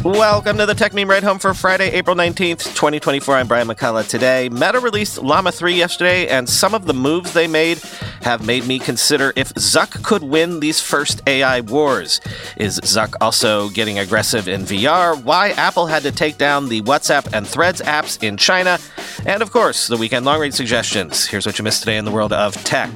Welcome to the Tech Meme Ride Home for Friday, April 19th, 2024. I'm Brian McCullough. Today, Meta released Llama 3 yesterday, and some of the moves they made have made me consider if Zuck could win these first AI wars. Is Zuck also getting aggressive in VR? Why Apple had to take down the WhatsApp and Threads apps in China? And of course, the weekend long read suggestions. Here's what you missed today in the world of tech.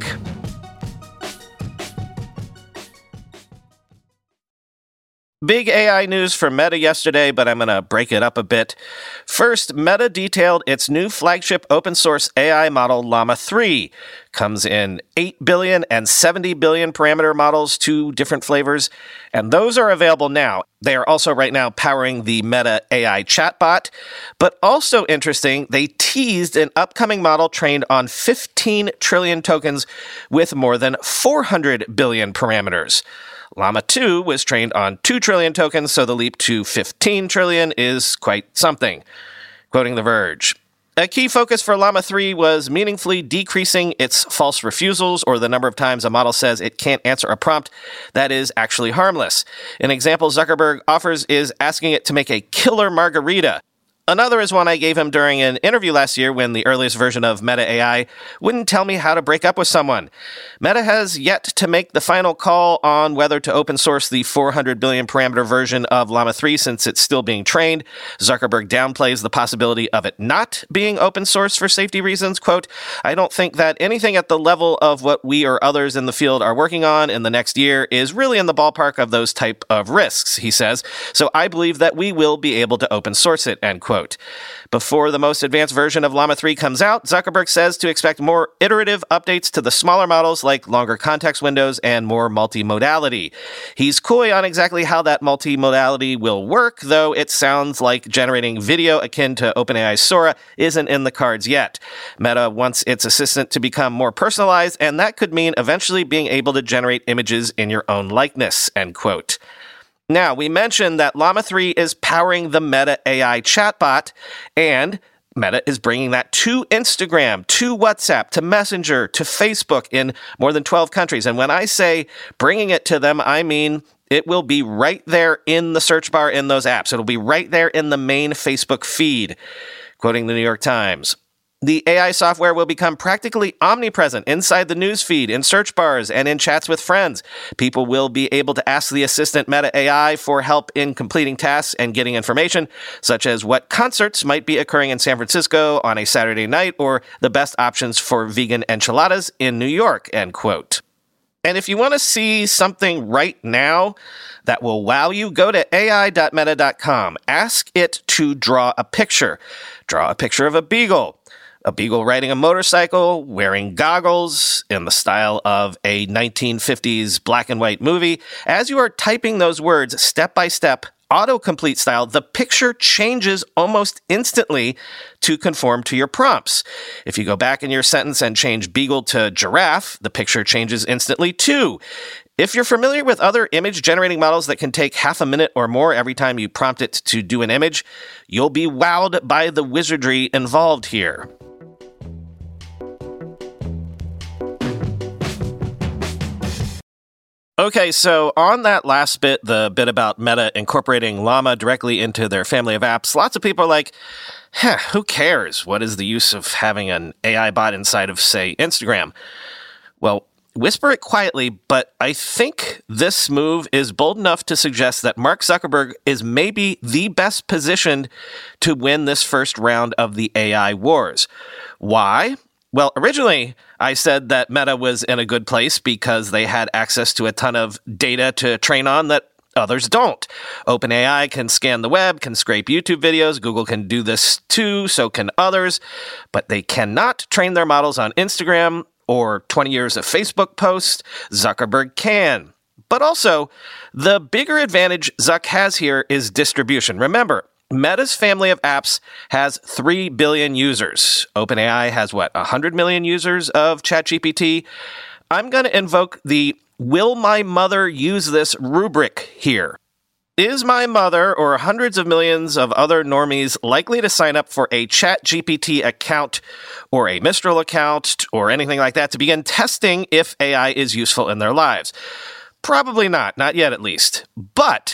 Big AI news for Meta yesterday, but I'm going to break it up a bit. First, Meta detailed its new flagship open-source AI model, Llama 3. Comes in 8 billion and 70 billion parameter models, 2 different flavors, and those are available now. They are also right now powering the Meta AI chatbot. But also interesting, they teased an upcoming model trained on 15 trillion tokens with more than 400 billion parameters. Llama 2 was trained on 2 trillion tokens, so the leap to 15 trillion is quite something. Quoting The Verge, a key focus for Llama 3 was meaningfully decreasing its false refusals, or the number of times a model says it can't answer a prompt that is actually harmless. An example Zuckerberg offers is asking it to make a killer margarita. Another is one I gave him during an interview last year when the earliest version of Meta AI wouldn't tell me how to break up with someone. Meta has yet to make the final call on whether to open source the 400 billion parameter version of Llama 3 since it's still being trained. Zuckerberg downplays the possibility of it not being open source for safety reasons. Quote, I don't think that anything at the level of what we or others in the field are working on in the next year is really in the ballpark of those type of risks, he says. So I believe that we will be able to open source it, end quote. Before the most advanced version of Llama 3 comes out, Zuckerberg says to expect more iterative updates to the smaller models like longer context windows and more multimodality. He's coy on exactly how that multimodality will work, though it sounds like generating video akin to OpenAI's Sora isn't in the cards yet. Meta wants its assistant to become more personalized, and that could mean eventually being able to generate images in your own likeness, end quote. Now, we mentioned that Llama 3 is powering the Meta AI chatbot, and Meta is bringing that to Instagram, to WhatsApp, to Messenger, to Facebook in more than 12 countries. And when I say bringing it to them, I mean it will be right there in the search bar in those apps. It'll be right there in the main Facebook feed. Quoting the New York Times, the AI software will become practically omnipresent inside the news feed, in search bars, and in chats with friends. People will be able to ask the assistant Meta AI for help in completing tasks and getting information, such as what concerts might be occurring in San Francisco on a Saturday night, or the best options for vegan enchiladas in New York, end quote. And if you want to see something right now that will wow you, go to ai.meta.com. Ask it to draw a picture. Draw a picture of a beagle. A beagle riding a motorcycle, wearing goggles in the style of a 1950s black and white movie. As you are typing those words step by step, autocomplete style, the picture changes almost instantly to conform to your prompts. If you go back in your sentence and change beagle to giraffe, the picture changes instantly too. If you're familiar with other image generating models that can take half a minute or more every time you prompt it to do an image, you'll be wowed by the wizardry involved here. Okay, so on that last bit, the bit about Meta incorporating Llama directly into their family of apps, lots of people are like, who cares? What is the use of having an AI bot inside of, say, Instagram? Well, whisper it quietly, but I think this move is bold enough to suggest that Mark Zuckerberg is maybe the best positioned to win this first round of the AI wars. Why? Well, originally, I said that Meta was in a good place because they had access to a ton of data to train on that others don't. OpenAI can scan the web, can scrape YouTube videos. Google can do this too, so can others. But they cannot train their models on Instagram or 20 years of Facebook posts. Zuckerberg can. But also, the bigger advantage Zuck has here is distribution. Remember, Meta's family of apps has 3 billion users. OpenAI has, 100 million users of ChatGPT? I'm going to invoke the will my mother use this rubric here. Is my mother or hundreds of millions of other normies likely to sign up for a ChatGPT account or a Mistral account or anything like that to begin testing if AI is useful in their lives? Probably not yet at least. But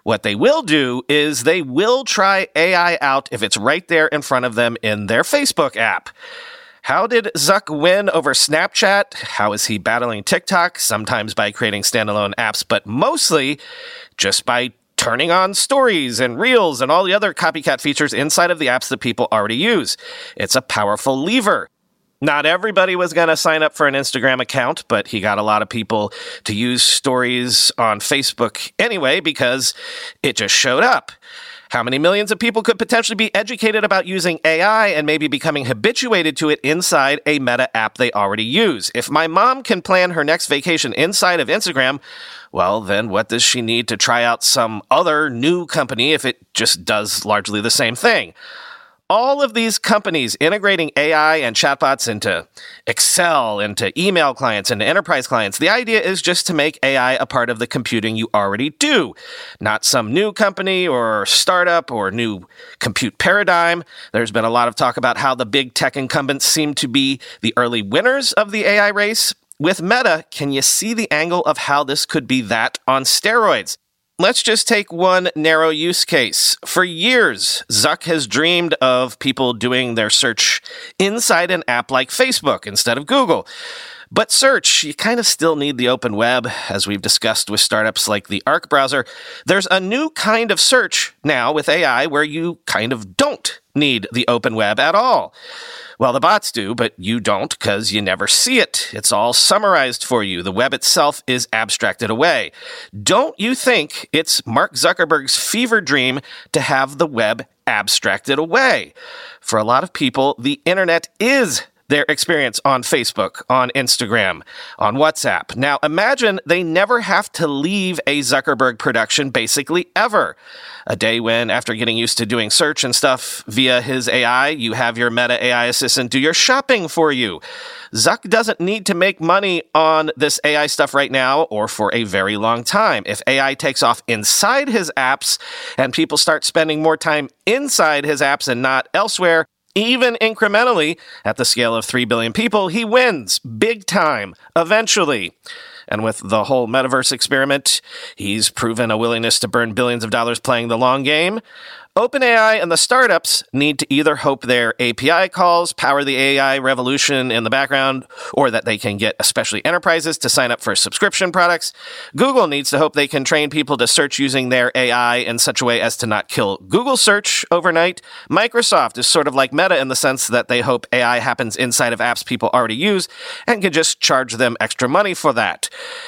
What they will do is they will try AI out if it's right there in front of them in their Facebook app. How did Zuck win over Snapchat? How is he battling TikTok? Sometimes by creating standalone apps, but mostly just by turning on stories and reels and all the other copycat features inside of the apps that people already use. It's a powerful lever. Not everybody was going to sign up for an Instagram account, but he got a lot of people to use stories on Facebook anyway because it just showed up. How many millions of people could potentially be educated about using AI and maybe becoming habituated to it inside a Meta app they already use? If my mom can plan her next vacation inside of Instagram, well, then what does she need to try out some other new company if it just does largely the same thing? All of these companies integrating AI and chatbots into Excel, into email clients, into enterprise clients, the idea is just to make AI a part of the computing you already do, not some new company or startup or new compute paradigm. There's been a lot of talk about how the big tech incumbents seem to be the early winners of the AI race. With Meta, can you see the angle of how this could be that on steroids? Let's just take one narrow use case. For years, Zuck has dreamed of people doing their search inside an app like Facebook instead of Google. But search, you kind of still need the open web, as we've discussed with startups like the Arc browser. There's a new kind of search now with AI where you kind of don't need the open web at all. Well, the bots do, but you don't because you never see it. It's all summarized for you. The web itself is abstracted away. Don't you think it's Mark Zuckerberg's fever dream to have the web abstracted away? For a lot of people, the internet is their experience on Facebook, on Instagram, on WhatsApp. Now, imagine they never have to leave a Zuckerberg production basically ever. A day when, after getting used to doing search and stuff via his AI, you have your Meta AI assistant do your shopping for you. Zuck doesn't need to make money on this AI stuff right now or for a very long time. If AI takes off inside his apps and people start spending more time inside his apps and not elsewhere, even incrementally, at the scale of 3 billion people, he wins big time, eventually. And with the whole metaverse experiment, he's proven a willingness to burn billions of dollars playing the long game. OpenAI and the startups need to either hope their API calls power the AI revolution in the background, or that they can get especially enterprises to sign up for subscription products. Google needs to hope they can train people to search using their AI in such a way as to not kill Google search overnight. Microsoft is sort of like Meta in the sense that they hope AI happens inside of apps people already use and can just charge them extra money for that.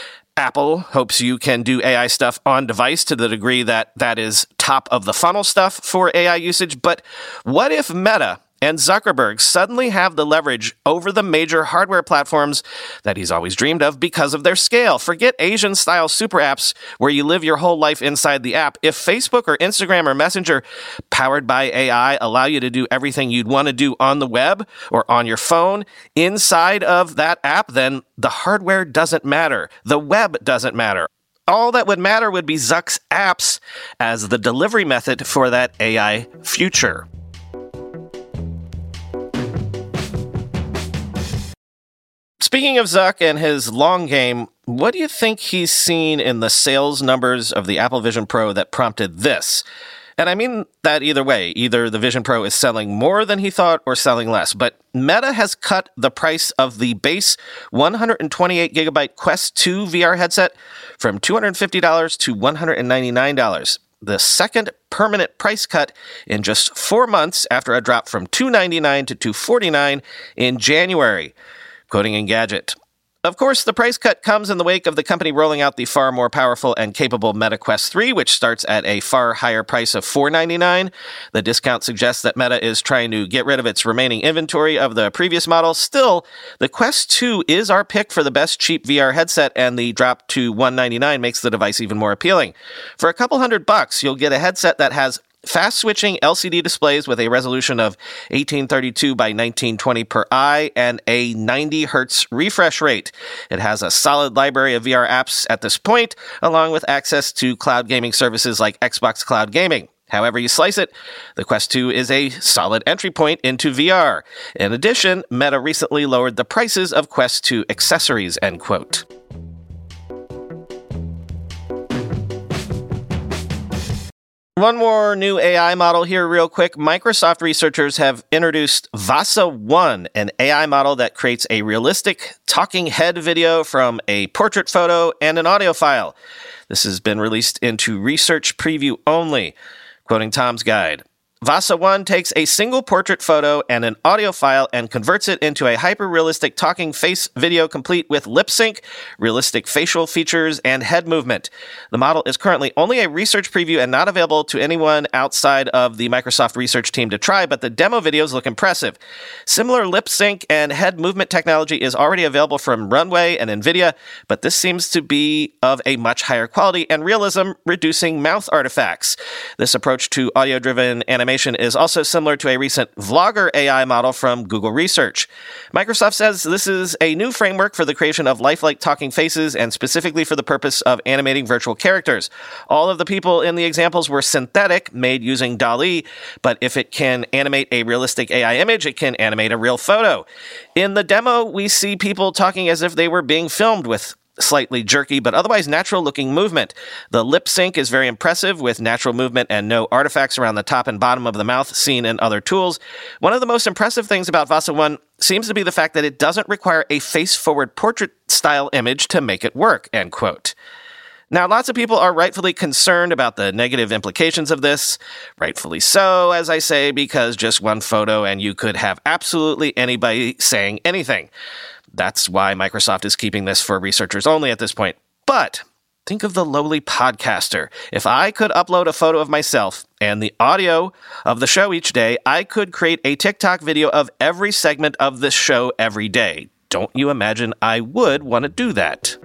Apple hopes you can do AI stuff on device to the degree that that is top of the funnel stuff for AI usage. But what if Meta and Zuckerberg suddenly have the leverage over the major hardware platforms that he's always dreamed of because of their scale? Forget Asian-style super apps where you live your whole life inside the app. If Facebook or Instagram or Messenger, powered by AI, allow you to do everything you'd want to do on the web or on your phone inside of that app, then the hardware doesn't matter. The web doesn't matter. All that would matter would be Zuck's apps as the delivery method for that AI future. Speaking of Zuck and his long game, what do you think he's seen in the sales numbers of the Apple Vision Pro that prompted this? And I mean that either way. Either the Vision Pro is selling more than he thought or selling less. But Meta has cut the price of the base 128GB Quest 2 VR headset from $250 to $199. The second permanent price cut in just 4 months after a drop from $299 to $249 in January. Quoting Engadget, of course, the price cut comes in the wake of the company rolling out the far more powerful and capable Meta Quest 3, which starts at a far higher price of $499. The discount suggests that Meta is trying to get rid of its remaining inventory of the previous model. Still, the Quest 2 is our pick for the best cheap VR headset, and the drop to $199 makes the device even more appealing. For a couple $100, you'll get a headset that has fast-switching LCD displays with a resolution of 1832 by 1920 per eye and a 90 Hz refresh rate. It has a solid library of VR apps at this point, along with access to cloud gaming services like Xbox Cloud Gaming. However you slice it, the Quest 2 is a solid entry point into VR. In addition, Meta recently lowered the prices of Quest 2 accessories, end quote. One more new AI model here real quick. Microsoft researchers have introduced Vasa 1, an AI model that creates a realistic talking head video from a portrait photo and an audio file. This has been released into research preview only. Quoting Tom's Guide, Vasa 1 takes a single portrait photo and an audio file and converts it into a hyper-realistic talking face video complete with lip sync, realistic facial features, and head movement. The model is currently only a research preview and not available to anyone outside of the Microsoft research team to try, but the demo videos look impressive. Similar lip sync and head movement technology is already available from Runway and NVIDIA, but this seems to be of a much higher quality and realism, reducing mouth artifacts. This approach to audio-driven animation is also similar to a recent Vlogger AI model from Google Research. Microsoft says this is a new framework for the creation of lifelike talking faces and specifically for the purpose of animating virtual characters. All of the people in the examples were synthetic, made using DALL-E, but if it can animate a realistic AI image, it can animate a real photo. In the demo, we see people talking as if they were being filmed with slightly jerky, but otherwise natural-looking movement. The lip sync is very impressive, with natural movement and no artifacts around the top and bottom of the mouth seen in other tools. One of the most impressive things about Vasa 1 seems to be the fact that it doesn't require a face-forward portrait-style image to make it work, end quote. Now, lots of people are rightfully concerned about the negative implications of this. Rightfully so, as I say, because just one photo and you could have absolutely anybody saying anything. That's why Microsoft is keeping this for researchers only at this point. But think of the lowly podcaster. If I could upload a photo of myself and the audio of the show each day, I could create a TikTok video of every segment of this show every day. Don't you imagine I would want to do that?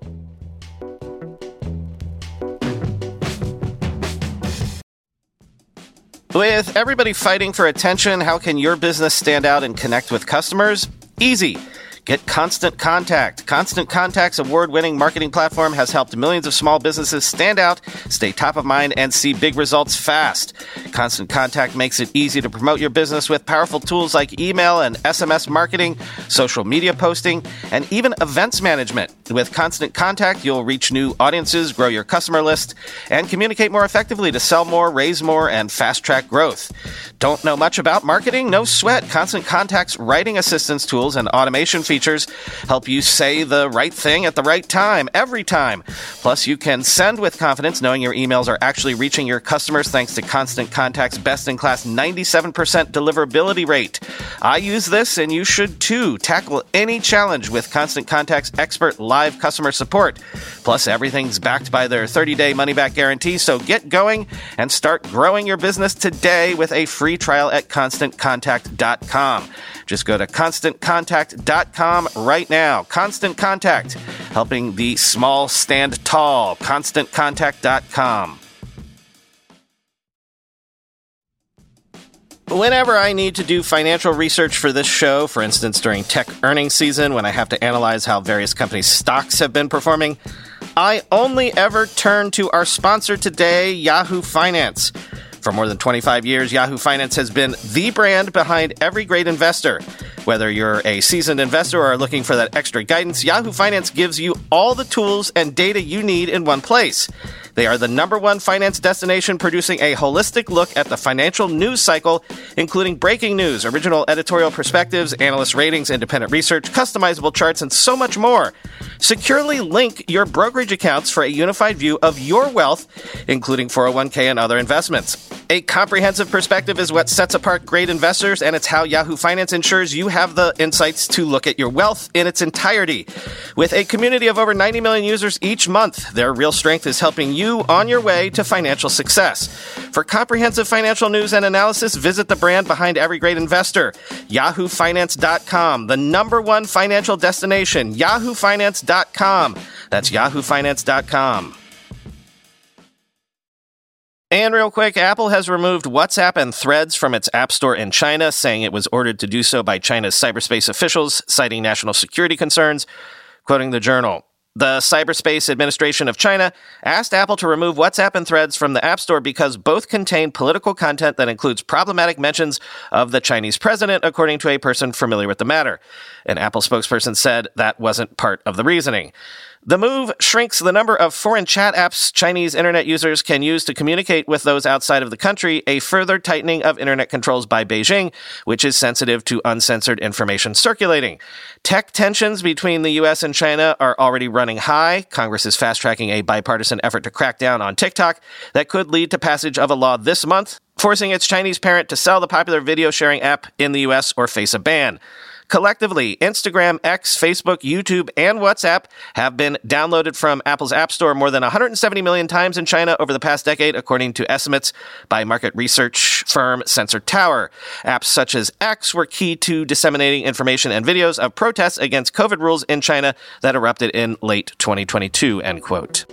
With everybody fighting for attention, how can your business stand out and connect with customers? Easy. Get Constant Contact. Constant Contact's award-winning marketing platform has helped millions of small businesses stand out, stay top of mind, and see big results fast. Constant Contact makes it easy to promote your business with powerful tools like email and SMS marketing, social media posting, and even events management. With Constant Contact, you'll reach new audiences, grow your customer list, and communicate more effectively to sell more, raise more, and fast-track growth. Don't know much about marketing? No sweat. Constant Contact's writing assistance tools and automation features help you say the right thing at the right time, every time. Plus, you can send with confidence knowing your emails are actually reaching your customers thanks to Constant Contact's best-in-class 97% deliverability rate. I use this, and you should too. Tackle any challenge with Constant Contact's expert live customer support. Plus, everything's backed by their 30-day money-back guarantee, so get going and start growing your business today with a free trial at ConstantContact.com. Just go to ConstantContact.com right now. Constant Contact, helping the small stand tall. ConstantContact.com. Whenever I need to do financial research for this show, for instance during tech earnings season when I have to analyze how various companies' stocks have been performing, I only ever turn to our sponsor today, Yahoo Finance. For more than 25 years, Yahoo Finance has been the brand behind every great investor. Whether you're a seasoned investor or are looking for that extra guidance, Yahoo Finance gives you all the tools and data you need in one place. They are the #1 finance destination, producing a holistic look at the financial news cycle, including breaking news, original editorial perspectives, analyst ratings, independent research, customizable charts, and so much more. Securely link your brokerage accounts for a unified view of your wealth, including 401k and other investments. A comprehensive perspective is what sets apart great investors, and it's how Yahoo Finance ensures you have the insights to look at your wealth in its entirety. With a community of over 90 million users each month, their real strength is helping you on your way to financial success. For comprehensive financial news and analysis, visit the brand behind every great investor, yahoofinance.com, the #1 financial destination, yahoofinance.com. That's yahoofinance.com. And real quick, Apple has removed WhatsApp and Threads from its App Store in China, saying it was ordered to do so by China's cyberspace officials, citing national security concerns. Quoting the Journal, the Cyberspace Administration of China asked Apple to remove WhatsApp and Threads from the App Store because both contain political content that includes problematic mentions of the Chinese president, according to a person familiar with the matter. An Apple spokesperson said that wasn't part of the reasoning. The move shrinks the number of foreign chat apps Chinese internet users can use to communicate with those outside of the country, a further tightening of internet controls by Beijing, which is sensitive to uncensored information circulating. Tech tensions between the U.S. and China are already running high. Congress is fast-tracking a bipartisan effort to crack down on TikTok that could lead to passage of a law this month, forcing its Chinese parent to sell the popular video-sharing app in the U.S. or face a ban. Collectively, Instagram, X, Facebook, YouTube, and WhatsApp have been downloaded from Apple's App Store more than 170 million times in China over the past decade, according to estimates by market research firm Sensor Tower. Apps such as X were key to disseminating information and videos of protests against COVID rules in China that erupted in late 2022, end quote.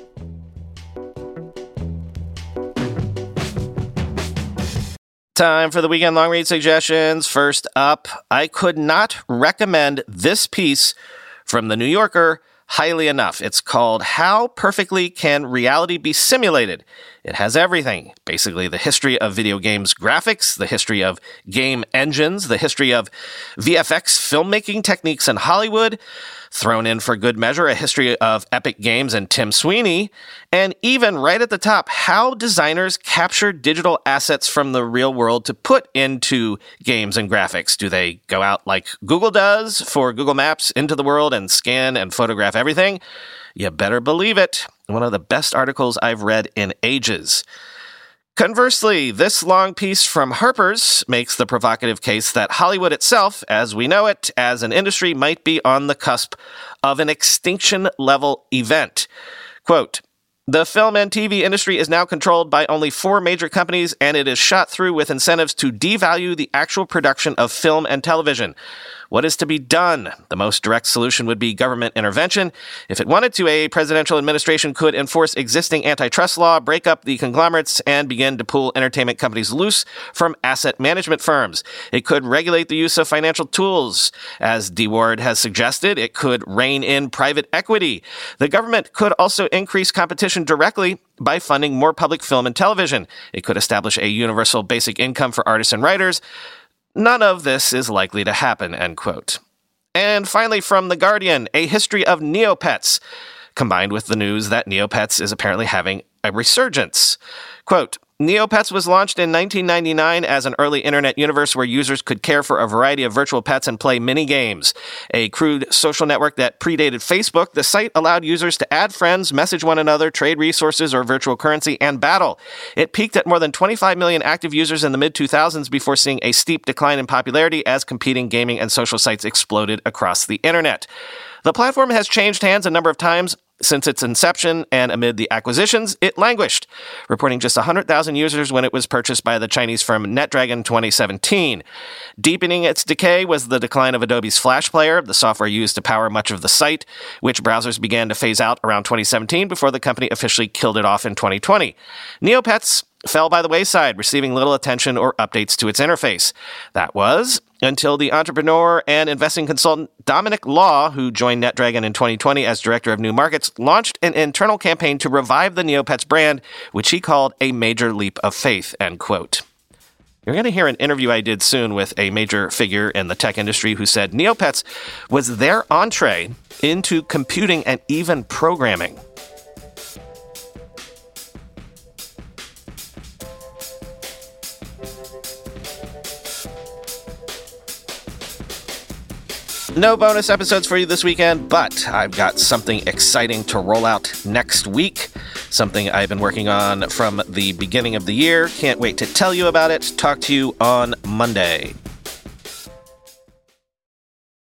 Time for the weekend long read suggestions. First up, I could not recommend this piece from The New Yorker highly enough. It's called How Perfectly Can Reality Be Simulated? It has everything. Basically, the history of video games graphics, the history of game engines, the history of VFX filmmaking techniques in Hollywood, thrown in for good measure, a history of Epic Games and Tim Sweeney, and even right at the top, how designers capture digital assets from the real world to put into games and graphics. Do they go out like Google does for Google Maps into the world and scan and photograph everything? You better believe it. One of the best articles I've read in ages. Conversely, this long piece from Harper's makes the provocative case that Hollywood itself, as we know it, as an industry, might be on the cusp of an extinction-level event. Quote, the film and TV industry is now controlled by only 4 major companies, and it is shot through with incentives to devalue the actual production of film and television. What is to be done? The most direct solution would be government intervention. If it wanted to, a presidential administration could enforce existing antitrust law, break up the conglomerates, and begin to pull entertainment companies loose from asset management firms. It could regulate the use of financial tools. As D. Ward has suggested, it could rein in private equity. The government could also increase competition directly by funding more public film and television. It could establish a universal basic income for artists and writers. None of this is likely to happen, end quote. And finally, from The Guardian, a history of Neopets, combined with the news that Neopets is apparently having a resurgence. Quote, Neopets was launched in 1999 as an early internet universe where users could care for a variety of virtual pets and play mini-games. A crude social network that predated Facebook, the site allowed users to add friends, message one another, trade resources or virtual currency, and battle. It peaked at more than 25 million active users in the mid-2000s before seeing a steep decline in popularity as competing gaming and social sites exploded across the internet. The platform has changed hands a number of times since its inception, and amid the acquisitions, it languished, reporting just 100,000 users when it was purchased by the Chinese firm NetDragon in 2017. Deepening its decay was the decline of Adobe's Flash Player, the software used to power much of the site, which browsers began to phase out around 2017 before the company officially killed it off in 2020. Neopets fell by the wayside, receiving little attention or updates to its interface. That was until the entrepreneur and investing consultant Dominic Law, who joined NetDragon in 2020 as director of new markets, launched an internal campaign to revive the Neopets brand, which he called a major leap of faith, end quote. You're going to hear an interview I did soon with a major figure in the tech industry who said Neopets was their entree into computing and even programming. No bonus episodes for you this weekend, but I've got something exciting to roll out next week. Something I've been working on from the beginning of the year. Can't wait to tell you about it. Talk to you on Monday.